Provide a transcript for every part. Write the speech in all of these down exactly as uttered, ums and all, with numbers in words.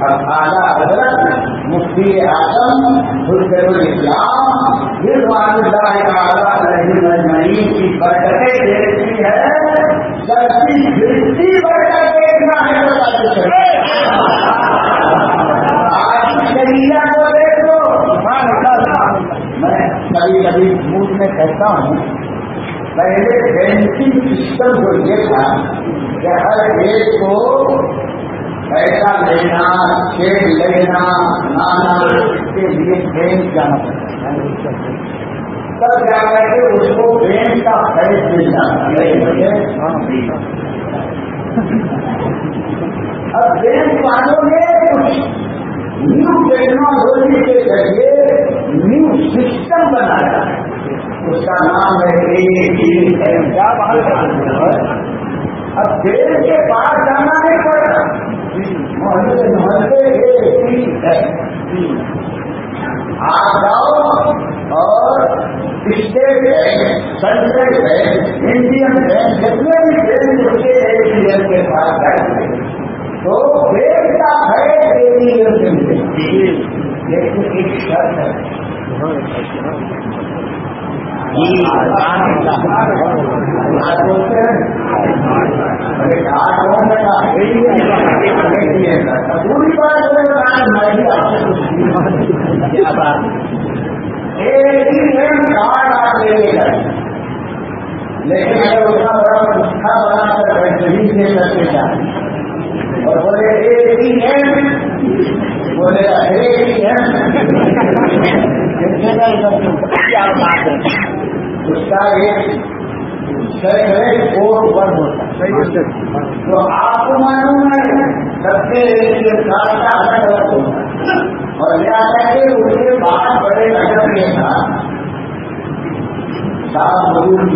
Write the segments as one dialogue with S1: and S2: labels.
S1: اب اعلیٰ حضرت مفتی اعظم حجت الاسلام رضوان اللہ تعالیٰ علیہ اجمعین کی برکتیں دیکھتی ہے، جبکہ گرتی برکت دیکھنا ہے۔ آج شریعہ کو دیکھو، میں کبھی کبھی موڈ میں کہتا ہوں، پہلے بینکنگ سسٹم کو یہ تھا کہ ہر ایک کو پیسہ لینا، چیک لینا، نانا اس کے لیے بینک جانا پڑتا ہے، تب جا کر کے اس کو بینک کا فیض مل جاتا۔ اب بینک والوں نے کچھ نیو ٹیکنالوجی کے ذریعے نیو سسٹم بنایا، اس کا نام ہے اے ٹی ایم۔ کیا بات ہے؟ اب بینک کے پاس جانا نہیں پڑتا، محلے محلے اے ٹی ایم آپ جاؤ اور State Bank, Central Bank, Indian Bank, جتنے بھی بینک ہوتے ہیں اے ٹی ایم کے پاس جائیں تو بینک کا ہے اے ٹی ایم سے ملے، لیکن ایک شرط ہے، پوری بات کارڈ آپ لے لے گئے، لیکن اگر اس کا بڑا نسخہ بنا کر بہترین لے کر کے جائیں اور بولے اے ٹی ایم، بولے گا اے ٹی ایم، اس کا ایک کوڈ ون ہوتا ہے، تو آپ کو معلوم ہے سب سے زیادہ الگ ہوتا ہے، اور لہٰذا کہ اس کے بعد بڑے ادب یہ تھا صاحب ضرور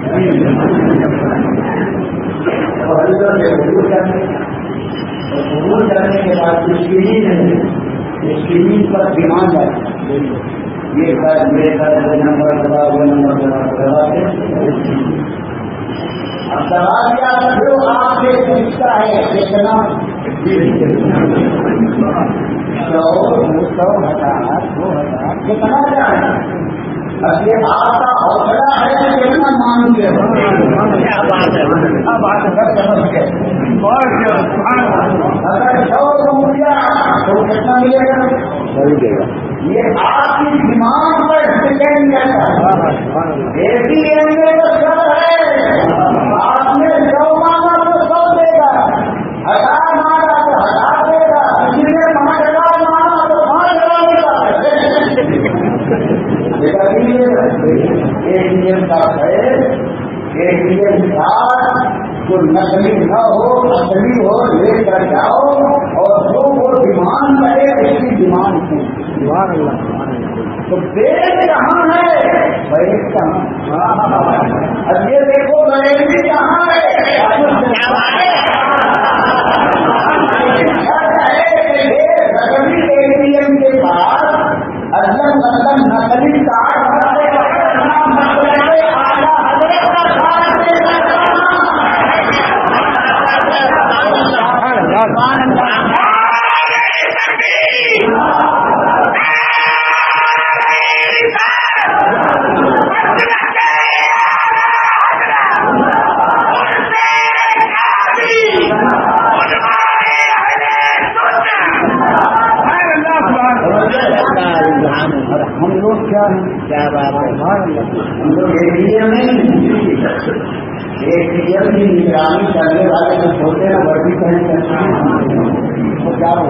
S1: ضرور کرنے ضرور کرنے کے بعد اسکرین ہے، اسکرین پر ڈیمانڈ آتی یہ کر یہ کر وہ نمبر دبا وہ نمبر دبا دبا کے اب دبا دیا جو آپ سے پوچھتا ہے کتنا سو دو سو ہزار دو ہزار کتنا جائے، اب یہ آپ کا حوصلہ ہے کہ کتنا مان گے، اگر سو روپیہ تو کتنا ملے گا، یہ آپ کی دماغ پر ڈپینڈ کرتا ہے۔ اے ٹی ایم میں تو سب ہے، آپ نے سو مانگا تو سو دے گا، ہزار مانگا تو ہزار دے گا، کسی نے پانچ ہزار مانگا تو پانچ ہزار دے گا۔ اے ٹی ایم کا ہے، اے ٹی ایم کارڈ جو نقلی نہ ہو اصلی ہو لے کر جاؤ، اور جو وہ ڈیمانڈ کرے اس کی ڈیمانڈ کی تو دیش کہاں ہے، بھائی کہاں، اب یہ دیکھو غریبی کہاں ہے، نقلی اے ٹی ایم کے بعد ادن بدن نقلی کارڈ ہم لوگ کیا ہیں، کیا بات ہے، ہم لوگ A T M A T M کی نگرانی کرنے والے جو چھوٹے نا بڑی پہن کرتے ہیں وہ کیا ہو،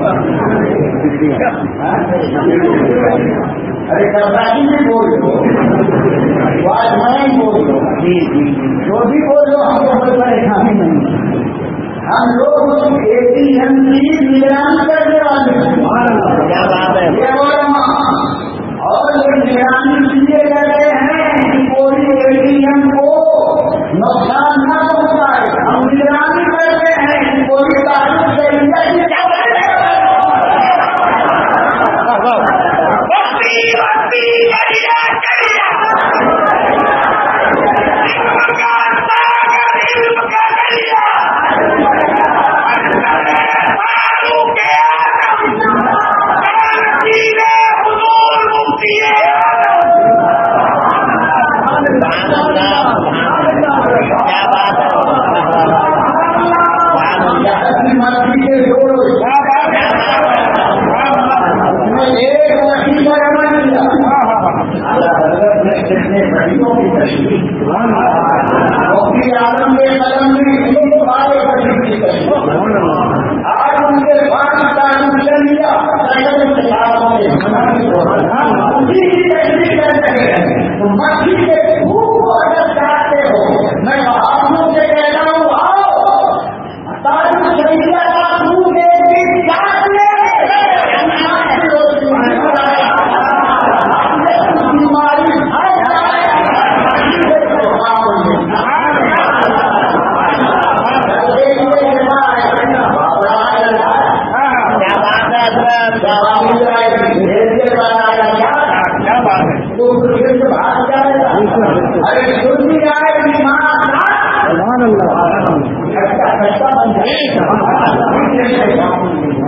S1: ارے کبراہی بھی بول لو، واجمائی بول لو، جو بھی بول لو، ہم کو کوئی پریشانی نہیں، ہم لوگ اس اے ٹی ایم کی نگرانی کرنے والے، کیا بات ہے، اور یہ نگرانی کیے گئے ہیں کہ کوئی اے ٹی ایم کو نقصان نہ پہنچائے، ہم نگرانی کرتے ہیں کہ کوئی تعلق سے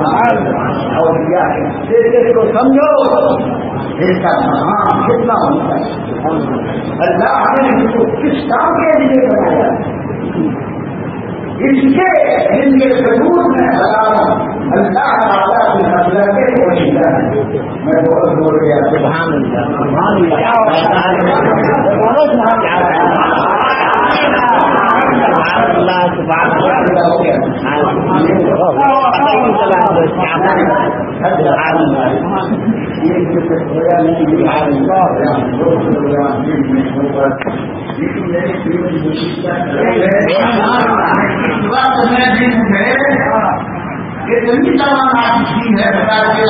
S1: اور کیا دیکھے تو سمجھو اس کا مقام کتنا ہوتا ہے. اللہ نے اس کو کس کام کے لیے بنایا اس کے جن کے ضرور میں اللہ تعالیٰ کی نظر کے وسیلہ ہے. میں بہت بول گیا سبحان اتنی تمام آتی ہے بتا کے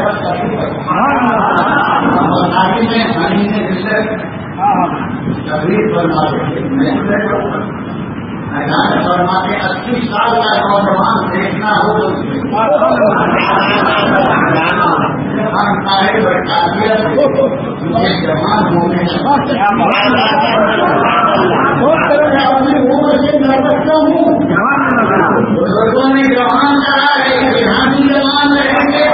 S1: تقریر فرماتے اسی سال کا نوجوان دیکھنا ہو جوان ہونے بزرگوں نے جوان کرا ہے جوان رہیں گے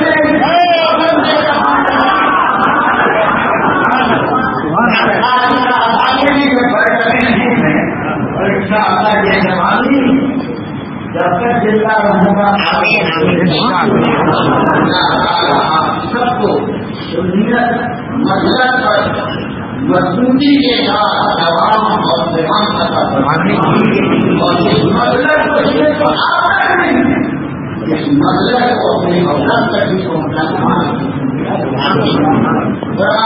S1: جب تک جلتا رہوں سب کو مسلط پر مضبوطی کے ساتھ عوام اور دیوان کا اور اس مسلط کو صرف آپ نہیں اس مسلط کو اپنی اولاد تک بھی پہنچانا